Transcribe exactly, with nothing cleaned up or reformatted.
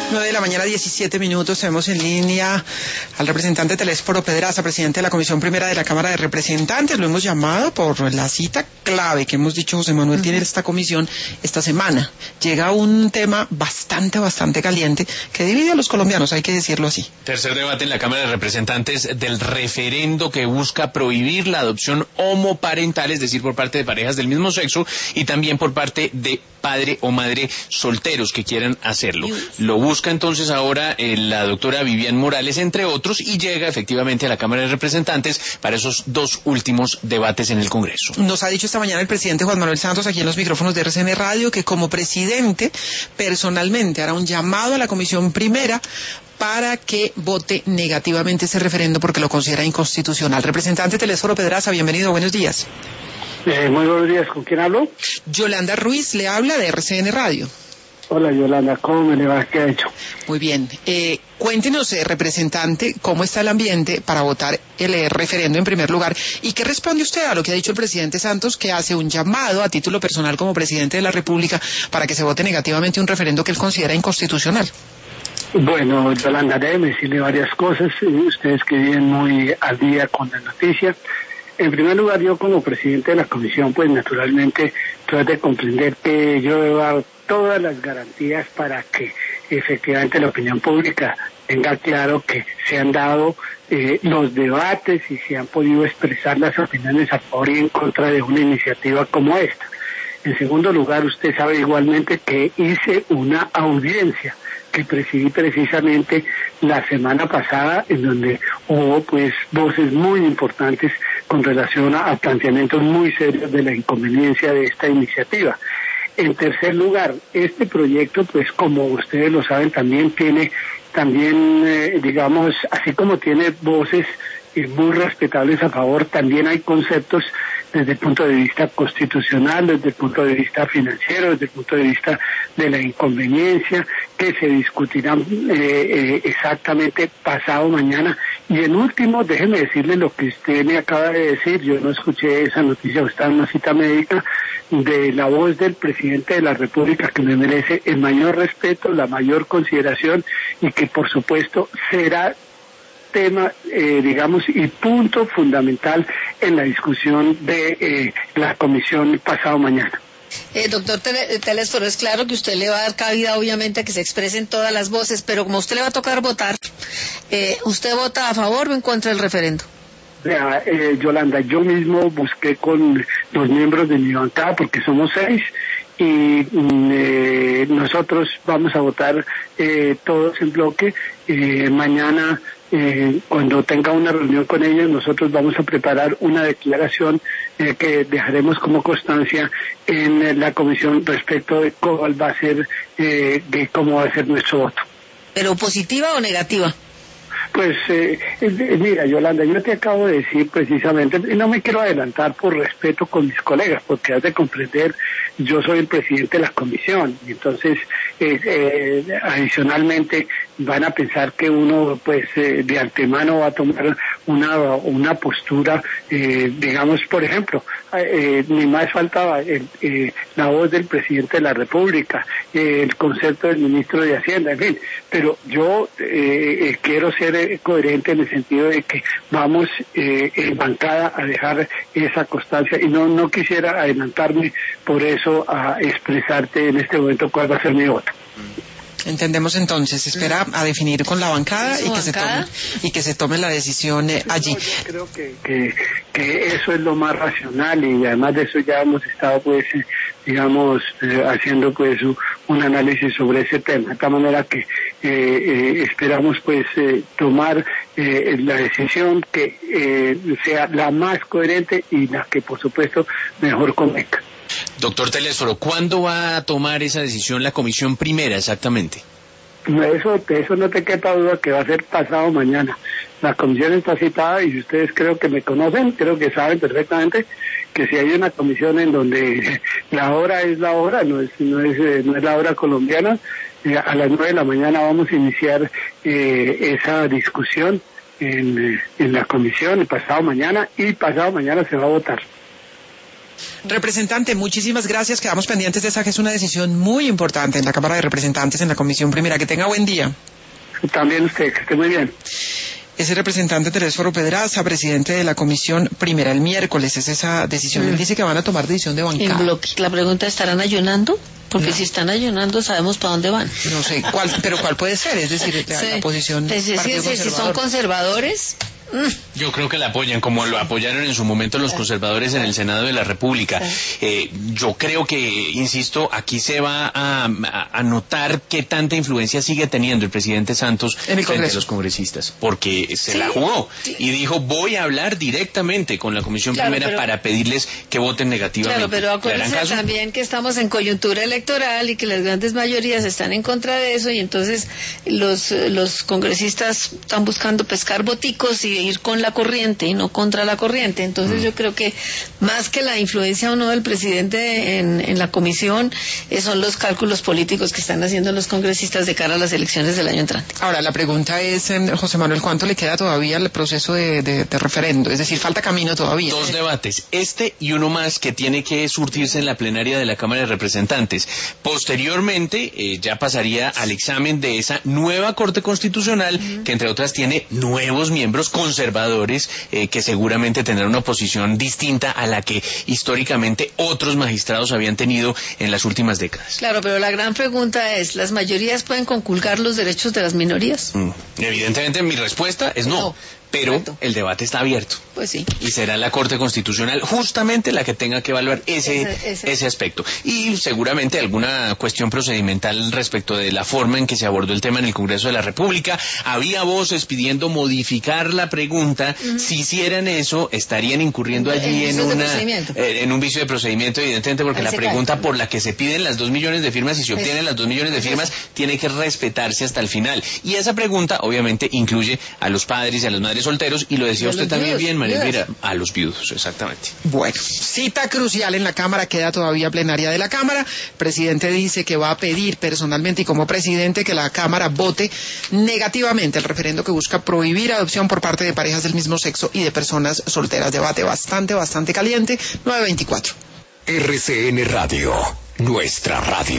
nueve de la mañana, diecisiete minutos. Tenemos en línea al representante Telésforo Pedraza, presidente de la Comisión Primera de la Cámara de Representantes. Lo hemos llamado por la cita clave que hemos dicho José Manuel tiene esta comisión esta semana. Llega un tema bastante, bastante caliente que divide a los colombianos, hay que decirlo así. Tercer debate en la Cámara de Representantes del referendo que busca prohibir la adopción homoparental, es decir, por parte de parejas del mismo sexo y también por parte de padre o madre solteros que quieran hacerlo. Lo busca entonces ahora eh, la doctora Vivian Morales, entre otros, y llega efectivamente a la Cámara de Representantes para esos dos últimos debates en el Congreso. Nos ha dicho esta mañana el presidente Juan Manuel Santos aquí en los micrófonos de R C N Radio que como presidente personalmente hará un llamado a la Comisión Primera para que vote negativamente ese referendo porque lo considera inconstitucional. Representante Telésforo Pedraza, bienvenido, buenos días. Eh, muy buenos días, ¿con quién hablo? Yolanda Ruiz le habla de R C N Radio. Hola Yolanda, ¿cómo me le va? ¿Qué ha hecho? Muy bien, eh, cuéntenos, eh, representante, cómo está el ambiente para votar el eh, referendo en primer lugar y qué responde usted a lo que ha dicho el presidente Santos, que hace un llamado a título personal como presidente de la República para que se vote negativamente un referendo que él considera inconstitucional. Bueno, Yolanda, déjeme decirle varias cosas, ustedes que viven muy al día con la noticia. En primer lugar, yo como presidente de la comisión, pues naturalmente trato de comprender que yo debo dar todas las garantías para que efectivamente la opinión pública tenga claro que se han dado eh, los debates y se han podido expresar las opiniones a favor y en contra de una iniciativa como esta. En segundo lugar, usted sabe igualmente que hice una audiencia que presidí precisamente la semana pasada, en donde hubo pues voces muy importantes con relación a, a planteamientos muy serios de la inconveniencia de esta iniciativa. En tercer lugar, este proyecto, pues como ustedes lo saben, también tiene, también eh, digamos, así como tiene voces eh, muy respetables a favor, también hay conceptos desde el punto de vista constitucional, desde el punto de vista financiero, desde el punto de vista de la inconveniencia, que se discutirán eh, eh, exactamente pasado mañana. Y en último, déjeme decirle lo que usted me acaba de decir, yo no escuché esa noticia, está en una cita médica, de la voz del presidente de la República, que me merece el mayor respeto, la mayor consideración, y que por supuesto será tema, eh, digamos, y punto fundamental en la discusión de eh, la comisión pasado mañana. Eh, doctor Telésforo, es claro que usted le va a dar cabida, obviamente, a que se expresen todas las voces, pero como a usted le va a tocar votar, eh, ¿usted vota a favor o en contra del referendo? Vea, eh, Yolanda, yo mismo busqué con los miembros de mi bancada, porque somos seis, y eh, nosotros vamos a votar eh, todos en bloque. Eh, mañana, eh, cuando tenga una reunión con ellos, nosotros vamos a preparar una declaración eh, que dejaremos como constancia en eh, la comisión respecto de cuál va a ser, eh, de cómo va a ser nuestro voto. ¿Pero positiva o negativa? Pues eh, mira, Yolanda, yo te acabo de decir precisamente, y no me quiero adelantar por respeto con mis colegas, porque has de comprender, yo soy el presidente de la comisión, y entonces eh, eh, adicionalmente van a pensar que uno pues eh, de antemano va a tomar una una postura, eh, digamos, por ejemplo, eh, ni más faltaba el, eh, la voz del presidente de la República, eh, el concepto del ministro de Hacienda, en fin, pero yo eh, quiero ser coherente en el sentido de que vamos eh, en bancada a dejar esa constancia y no no quisiera adelantarme por eso a expresarte en este momento cuál va a ser mi voto. Entendemos entonces, espera a definir con la bancada y que se tome y que se tome la decisión eh, allí. No, yo creo que, que que eso es lo más racional y además de eso ya hemos estado pues eh, digamos eh, haciendo pues un, un análisis sobre ese tema, de tal manera que eh, eh, esperamos pues eh, tomar eh, la decisión que eh, sea la más coherente y la que por supuesto mejor convenga. Doctor Telésforo, ¿cuándo va a tomar esa decisión la Comisión Primera exactamente? Eso, de eso no te quepa duda que va a ser pasado mañana. La comisión está citada y si ustedes creo que me conocen, creo que saben perfectamente que si hay una comisión en donde la hora es la hora, no es no es, no es la hora colombiana, eh, a las nueve de la mañana vamos a iniciar eh, esa discusión en, en la comisión, el pasado mañana, y pasado mañana se va a votar. Representante, muchísimas gracias. Quedamos pendientes de esa, que es una decisión muy importante en la Cámara de Representantes, en la Comisión Primera. Que tenga buen día. También usted, que esté muy bien. Es el representante Telésforo Pedraza, presidente de la Comisión Primera. El miércoles es esa decisión. Mm. Él dice que van a tomar decisión de bancada. En bloque. La pregunta, ¿estarán ayunando? Porque no. Si están ayunando, sabemos para dónde van. No sé, ¿cuál, pero ¿cuál puede ser? Es decir, la, sí. la posición. Es decir, si, si son conservadores. Yo creo que la apoyan, como lo apoyaron en su momento los conservadores en el Senado de la República. Eh, yo creo que, insisto, aquí se va a, a, a notar qué tanta influencia sigue teniendo el presidente Santos frente a los congresistas, porque se ¿Sí? la jugó sí. y dijo, voy a hablar directamente con la Comisión claro, Primera pero, para pedirles que voten negativamente. Claro, pero acuérdense también que estamos en coyuntura electoral y que las grandes mayorías están en contra de eso, y entonces los, los congresistas están buscando pescar boticos y ir con la corriente y no contra la corriente. Entonces mm. yo creo que más que la influencia o no del presidente en, en la comisión, eh, son los cálculos políticos que están haciendo los congresistas de cara a las elecciones del año entrante. Ahora, la pregunta es, eh, José Manuel, ¿cuánto le queda todavía al proceso de, de, de referendo? Es decir, falta camino todavía. Dos debates, este y uno más que tiene que surtirse en la plenaria de la Cámara de Representantes. Posteriormente, eh, ya pasaría al examen de esa nueva Corte Constitucional, mm. que entre otras tiene nuevos miembros con conservadores eh, que seguramente tendrán una posición distinta a la que históricamente otros magistrados habían tenido en las últimas décadas. Claro, pero la gran pregunta es, ¿las mayorías pueden conculcar los derechos de las minorías? Mm. Evidentemente mi respuesta es no. no. Pero Correcto. El debate está abierto. Pues sí. Y será la Corte Constitucional justamente la que tenga que evaluar ese, ese, ese. ese aspecto. Y seguramente alguna cuestión procedimental respecto de la forma en que se abordó el tema en el Congreso de la República. Había voces pidiendo modificar la pregunta. Uh-huh. Si hicieran eso, estarían incurriendo allí en, una, eh, en un vicio de procedimiento, evidentemente, porque Ahí la pregunta cae. Por la que se piden las dos millones de firmas, y si obtienen las dos millones de firmas, tiene que respetarse hasta el final. Y esa pregunta, obviamente, incluye a los padres y a las madres solteros, y lo decía usted también viudos, bien, María Elvira, a los viudos, exactamente. Bueno, cita crucial en la Cámara, queda todavía plenaria de la Cámara. El presidente dice que va a pedir personalmente y como presidente que la Cámara vote negativamente el referendo que busca prohibir adopción por parte de parejas del mismo sexo y de personas solteras. Debate bastante, bastante caliente. nueve veinticuatro. R C N Radio, nuestra radio.